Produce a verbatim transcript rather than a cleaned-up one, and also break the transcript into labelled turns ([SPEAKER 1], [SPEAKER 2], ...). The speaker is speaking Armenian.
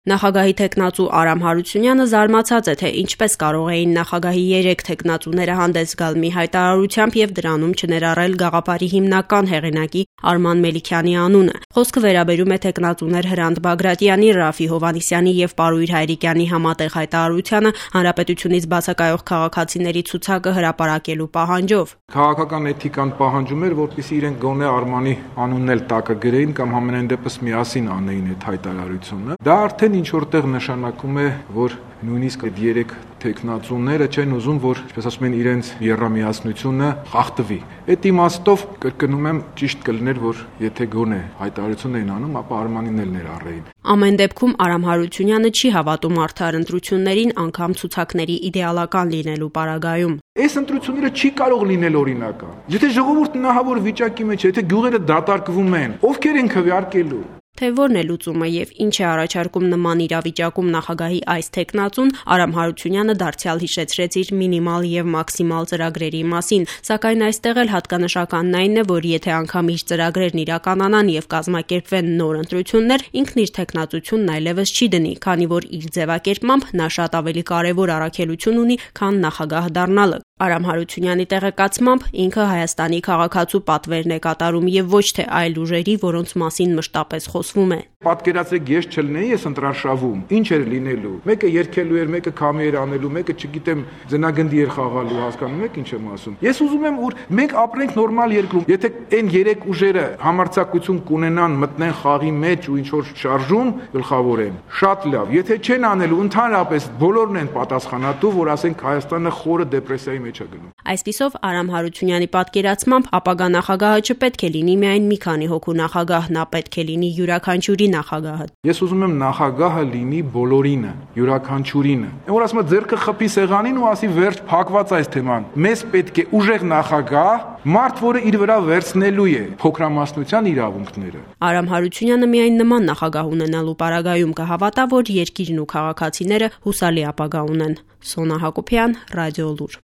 [SPEAKER 1] Նախագահի թեկնածու Արամ Հարությունյանը զարմացած է, թե ինչպես կարող էին նախագահի երեք թեկնածուները հանդես գալ մի հայտարարությամբ եւ դրանում չներառել գաղափարի հիմնական հեղինակի Արման Մելիքյանի անունը։ Խոսքը վերաբերում է թեկնածուներ Հրանտ Բագրատյանի, Ռաֆի Հովհաննիսյանի եւ Պարույր Հայրիկյանի համատեղ հայտարարությանը հանրապետությունից բացակայող քաղաքացիների ցուցակը հրապարակելու պահանջով։
[SPEAKER 2] Քաղաքական էթիկան պահանջում էր, որպեսզի իրենք գոնե Արմանի անունն էլ տակը գրեին կամ համենայն դեպս միասին անեին այդ հայտարարությունը։ Դա արդեն ինչ որտեղ նշանակում է, որ նույնիսկ այդ երեք թեկնածուները չեն ուզում, որ, ինչպես ասում են, իրենց եռամիասնությունը խախտվի։ Այդ իմաստով կրկնում եմ, ճիշտ կլիներ, որ եթե գոնե հայտարարություն էին անում, ապա Արմանին էլ ներառեին։
[SPEAKER 1] Ամեն դեպքում Արամ Հարությունյանը չի հավատում արդար ընտրություններին, անգամ ցուցակների իդեալական լինելու պարագայում։
[SPEAKER 2] Այս ընտրությունները չի կարող լինել օրինական։ Եթե ժողովուրդը նահավոր վիճակի մեջ է, եթե գյուղերը դատարկվում են, ովքեր են քվեարկելու։
[SPEAKER 1] Թե որն է լուծումը եւ ինչ է առաջարկում նման իրավիճակում նախագահի այս թեկնածուն, Արամ Հարությունյանը դարձյալ հիշեցրեց իր մինիմալ եւ մաքսիմալ ծրագրերի մասին, սակայն այստեղ էլ հատկանշականն այն է, որ եթե անգամ իր ծրագրերն իրականանան եւ կազմակերպվեն նոր ընտրություններ, ինքն իր թեկնածությունն այլևս չի դնի, քանի որ իր ձևակերպմամբ նա շատ ավելի կարեւոր առաքելություն ունի, քան նախագահ դառնալը։ Արամ Հարությունյանի տեղեկացմամբ ինքը Հայաստանի քաղաքացու պատվերն է կատարում եւ ոչ թե այլ ուժերի, որոնց մասին մշտապես խոսվում է։
[SPEAKER 2] Պատկերացրեք, ես չլինեի ես ընտրարշավում, ինչ էր լինելու։ Մեկը երգելու էր, մեկը քամի էր անելու, մեկը, չգիտեմ, ձնագնդի էր խաղալու, հասկանում եք ինչ եմ ասում։ Ես ուզում եմ, որ մենք ապրենք նորմալ երկրում։ Եթե այն երեք ուժերը համարձակություն կունենան, մտնեն խաղի մեջ ու ինչ որ շարժում գլխավորեն, շատ լավ։ Եթե չեն անելու, ընդհանրապես բոլորն են պատասխանատու, որ ասենք Հայաստանը խորը դեպրեսիայի մեջ է գնում։
[SPEAKER 1] Այսպիսով Արամ Հարությունյանի պատկերացմամբ ապագա նախագահը չպետք է լինի միայն մի քանի հոգու նախագահ, նա պետք է լինի յուրաքանչյուրի նախագահը։
[SPEAKER 2] Ես ուզում եմ նախագահը լինի բոլորինը, յուրաքանչյուրինը։ Այն որ ասում է ձեռքը խփի սեղանին ու ասի վերջ փակված այս թեման։ Մեզ պետք է ուժեղ նախագահ, մարդ, որը իր վրա վերցնելու է փոքրամասնության իրավունքները։
[SPEAKER 1] Արամ Հարությունյանը միայն նման նախագահ ունենալու պարագայում կհավատա, որ երկիրն ու քաղաքացիները հուսալի ապագա ունեն։ Սոնա Հակոբյան, Ռադիոլուր։